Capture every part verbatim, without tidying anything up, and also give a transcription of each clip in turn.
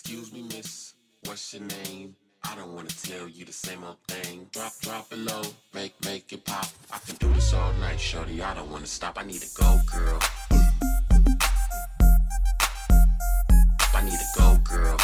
Excuse me, miss, what's your name? I don't wanna tell you the same old thing. Drop, drop it low, make, make it pop. I can do this all night, shorty, I don't wanna stop. I need a go, girl. I need a go, girl.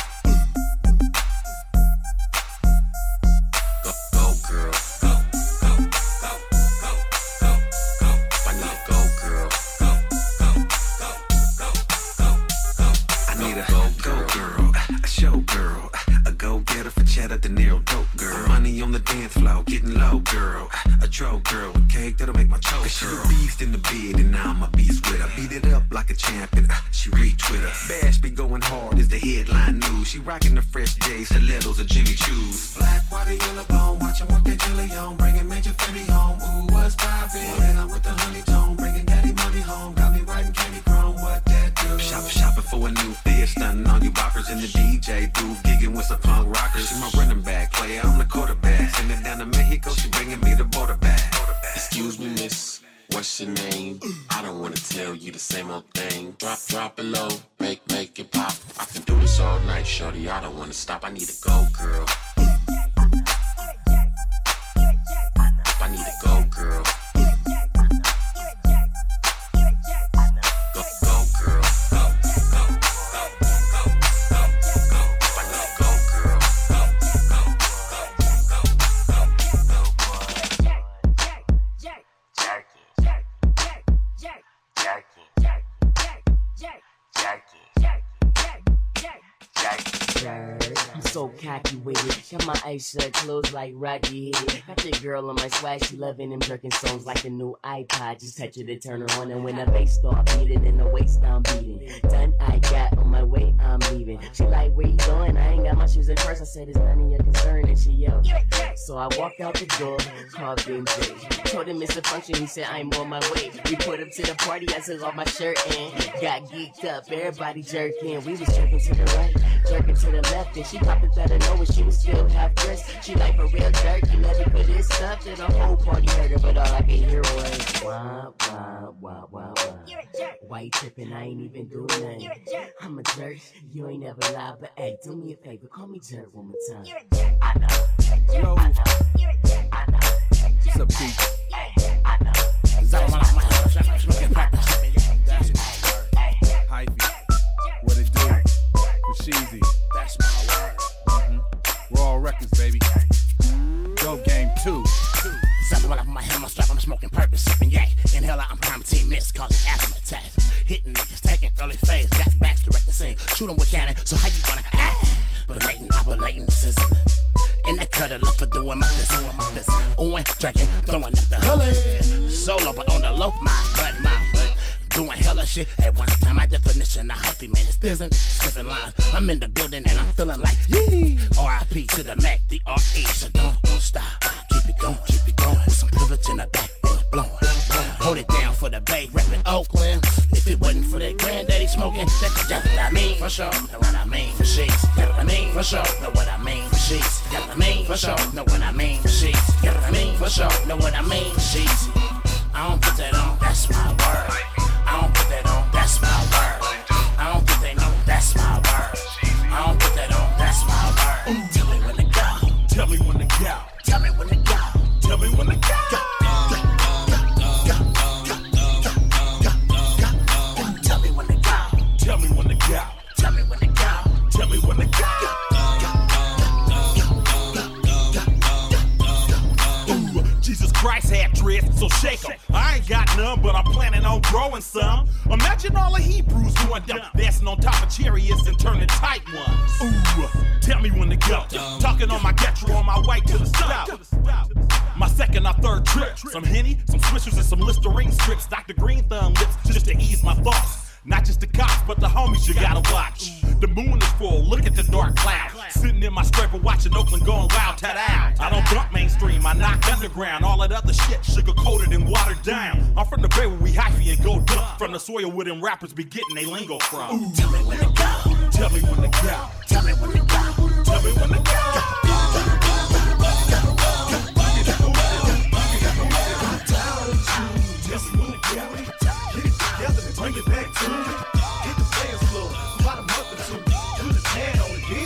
Go, go, girl. Go, go, go, go, go, go. I need a go, girl. Go, go, go, go, go, go. I need a go, go, girl, a show girl, a go-getter for Cheddar De Niro, dope girl. Money on the dance floor, getting low, girl. A tro girl with cake that'll make my choke, girl. She a beast in the bed and now I'm a beast with her. Beat it up like a champion, she retweet her. Bash be going hard is the headline news. She rocking the fresh J, stilettos or Jimmy Choos. Black, water, yellow bone, watch 'em work that jelly on. Bringing Major Fetty home, ooh, what's poppin'? When I'm with the honey tone, bringing daddy money home. Got me writing candy chrome, what that do? Shopping, shopping for a new fit, stunning on you boppers in the D J booth, gigging with some punk rockers. She my running back player, I'm the quarterback. Send it down to Mexico, she bringing me the border back. Excuse me, miss, what's your name? I don't wanna tell you the same old thing. Drop, drop it low, make, make it pop. I can do this all night, shorty, I don't wanna stop. I need a go, girl. I need a go, girl. Go, go, girl. Go, go, go, go, go, go. I need a go, girl. Go, go, go, go, go, go. I'm so cocky with it. Got my eyes shut, closed like Rocky Head. Got your girl on my swag, she loving them jerking songs like the new iPod. Just touch it to turn her on, and when the bass start beating and the waist I'm beating. Done, I got on my way, I'm leaving. She like, where you going? I ain't got my shoes in first. I said it's none of your concern, and she yelled. So I walked out the door, called Ben J. Told him it's a function, he said I'm on my way. We put up to the party, I took off my shirt and got geeked up. Everybody jerking, we was jerking to the right, jerking to the left, and she popped it out of nowhere. She was still half dressed. She like, for real jerky, let me put this stuff to the whole party heard her, but all I could hear was wah, wah, wah, wah, wah. White tripping, I ain't even do nothing. I'm a jerk, you ain't never lied, but hey, do me a favor, call me jerk one more time. I know, Yo. I know, I know. What's up, Pete? I know. Hyphy. What it do? Fasheezy. That's my word. Mm-hmm. Raw Records, baby. Dope Game two. Something while I put my hand on my strap, I'm smoking purpose, sipping yak. Inhale out, I'm prime team miss, causing asthma attacks. Hitting niggas, taking early phase, got backs, direct the scene. Shoot them with cannon, so how you gonna act? Belating, operating, sizzling. In the cutter, look for doing my this, doing my this. Ooing, drinking, throwing up the hully. Solo, but on the low, my butt, my butt. Doing hella shit at one time. My definition of healthy man is isn't slipping lines. I'm in the building and I'm feeling like yee. R I P to the Mac, the R E. So don't, don't stop. Keep it going, keep it going. With some privilege in the back, blowing. Hold it down for the Bay, reppin' Oakland. If it wasn't for that granddaddy smoking, that's just what I mean for sure. Know what I mean for sheets. Know what I mean for sure. Know what I mean for sheets. Know what I mean for sure. Know what I mean for sheets. Know what I mean for sure. Know what I mean for sheets. I don't put that on, that's my word. I don't put that on, that's my word. I don't put that on, that's my word. I don't put that on, that's my word. Tell me when to go. Tell me when to go. Tell me when to go. Tell me when to go. Tell me when to go. Tell me when to go. Tell me when to go. Tell me when to go. Jesus Christ had dreads, so shake 'em. I ain't got none, but I'm planning on growing some. Imagine all the Hebrews going dumb, dancing on top of chariots and turning tight ones. Ooh, tell me when to go. Talking on my Getro on my way to the stop. My second or third trip. Some Henny, some Swishers, and some Listerine strips. Doctor Green Thumb lips just to ease my thoughts. Not just the cops, but the homies you gotta watch. The moon is full, look at the dark cloud. Sitting in my scraper watching Oakland going wild, ta-da. I don't dump mainstream, I knock underground. All that other shit sugar-coated and watered down. I'm from the Bay where we hyphy and go dump. From the soil where them rappers be getting they lingo from. Ooh. Tell me when to go. Tell me when to go. Tell me when to go. Tell me when to go. Bring it back to hit the players floor. About a month or two, put his hand on it,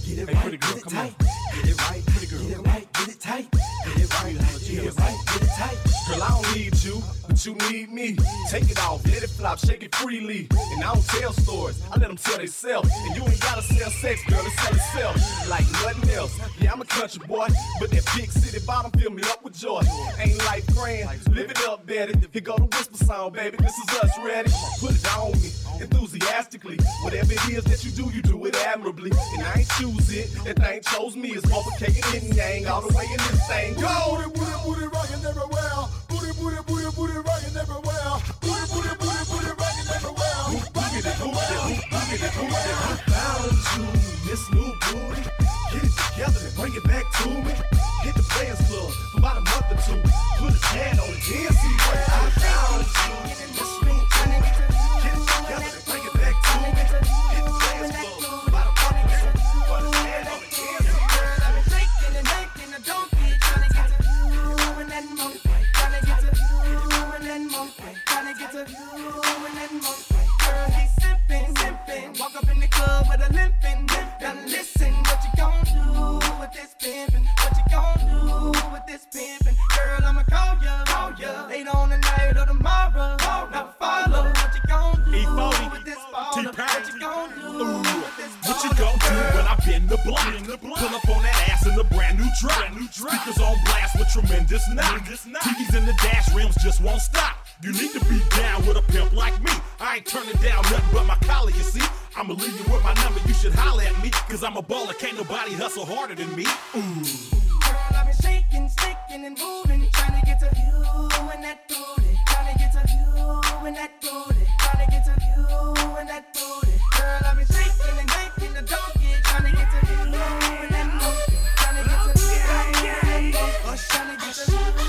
Get it Hey, right, pretty girl, get it come on. tight. Get it right, pretty girl. Get it right, get it tight. Get it right, get it right, get it tight. Girl, I don't need you, but you need me. Take it off, let it flop, shake it freely. And I don't tell stories, I let them tell themselves. And you ain't gotta sell sex, girl, it sell itself like nothing else. Yeah, I'm a country boy, but that big city bottom fill me up with joy. Ain't life grand, live it up, Betty. Here go the whisper song, baby, this is us ready. Put it on me, enthusiastically. Whatever it is that you do, you do it admirably. And I ain't choose it, that thing chose me. It's multiplicating yin yang all the way in this thing. Go! Booty, booty, booty, rockin' everywhere. Booty, booty, booty, booty, rockin' everywhere. Booty, booty, booty, booty, rockin' everywhere. Boogity, boogity, boogity, boogity. I found you, this new booty. Get it together and bring it back to me. Hit the Players Club for about a month or two. Put a tan on it, then see what I found you. This new booty. Get it together and bring it back to me. Hit the Players Club for about a month or two. Put a tan on it, then see what I I've been shaking and making a donkey, trying to get to you and that monkey, trying to get to you and that monkey, trying to get to you and that monkey. Girl, he's simping, simping, walk up in the club with a limping, limping. Listen, what you gon' do with this pimpin'? What you gon' do with this pimpin'? Girl, I'ma call ya, call ya, later on tonight or tomorrow. Now follow, what you gon' do E forty, with this baller? What you gon' do with this baller? What you gon' do when I bend the block? Pull up on that ass in the brand new drop. Speakers on blast with tremendous knock. T Vs in the dash rims just won't stop. You need to be down with a pimp like me. I ain't turning down nothing but my collar, you see. I'ma leave you with my number, you should holler at me. Cause I'm a baller, can't nobody hustle harder than me. Ooh. Girl, I've been shaking, sticking and moving, trying to get to you and that booty, trying to get to you and that booty, trying to get to you and that booty. Girl, I've been shaking and making a donkey, trying to get to you and that monkey, trying to get to you and that monkey, trying to get to you and that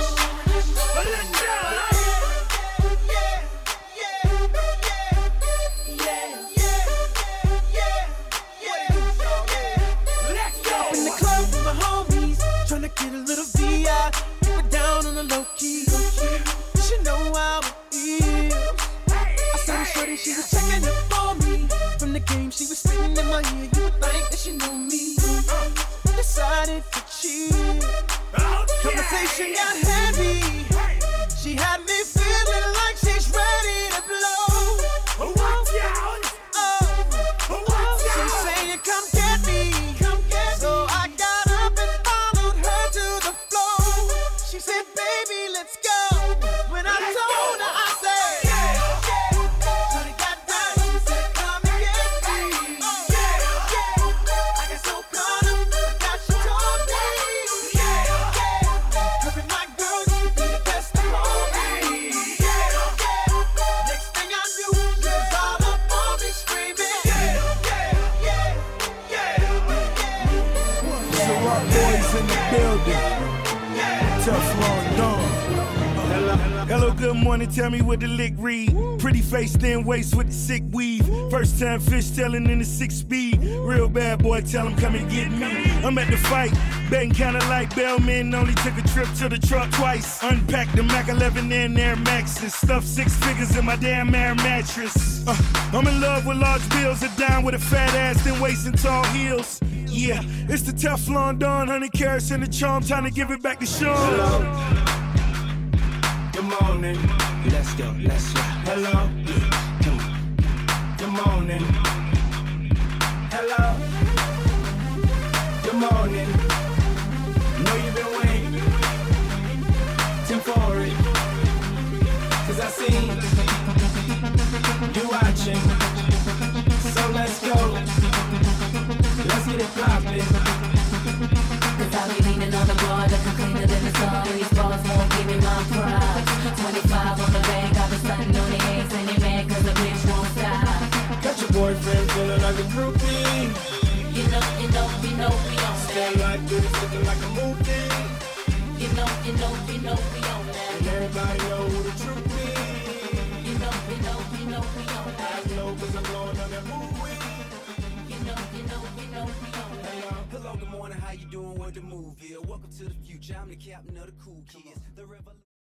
monkey. Get a little V I, keep it down on the low key. You should know how it is. I saw the shorty, she was checking up for me. From the game, she was spitting in my ear. You would think that she knew me. Decided to cheat. Conversation got heavy. She had me feeling like she's ready to blow. Oh, she's saying, come get me. Come get me. So I got up and followed her to the floor. She said, baby, let's go. When I told her, I said, yeah, yeah. So they got down, she said, come and get me. Oh, yeah, yeah. I got so caught up, that she told me. Yeah, yeah. Her and my girl, you be the best of all me. Yeah, yeah. Next thing I knew, she was all up on me screaming. Yeah, yeah, yeah, yeah, yeah. So our boys in the building. Teflon Don. Hello, hello, good morning. Tell me what the lick read. Pretty face, thin waist with the sick weave. First time fish tailing in the six speed. Real bad boy, tell him come and get me. I'm at the fight, betting kinda like Bellman. Only took a trip to the truck twice. Unpacked the Mac eleven and Air Maxes. Stuffed six figures in my damn air mattress. Uh, I'm in love with large bills. A dime with a fat ass, thin waist and tall heels. Yeah, it's the Teflon Don, honey carrots and the charm. Time to give it back to Sean. Hello. Good morning. Let's go, let's go. Hello. Come on. Good morning. Hello. Good morning. Know you've been waiting. Tim for it. Cause I see you watching. So let's go. Let's get it poppin'. Cause I be leaning on the bar, looking cleaner than the sun. These balls won't give me my props. twenty-five on the bank, I've been stunting on the eggs, and they mad cause the bitch won't stop. Got your boyfriend feeling like a groupie. You know, you know, you know we on Stand that. like this, looking like a movie. You know, you know, you know we on that. And everybody know who the truth is. You know, you know, you know we on that. I know cause I'm blowing on that movie. You know, you know, you know we on that. Hello, good morning, how you doing? What the movie? Welcome to the future, I'm the captain of the cool kids. The revolution.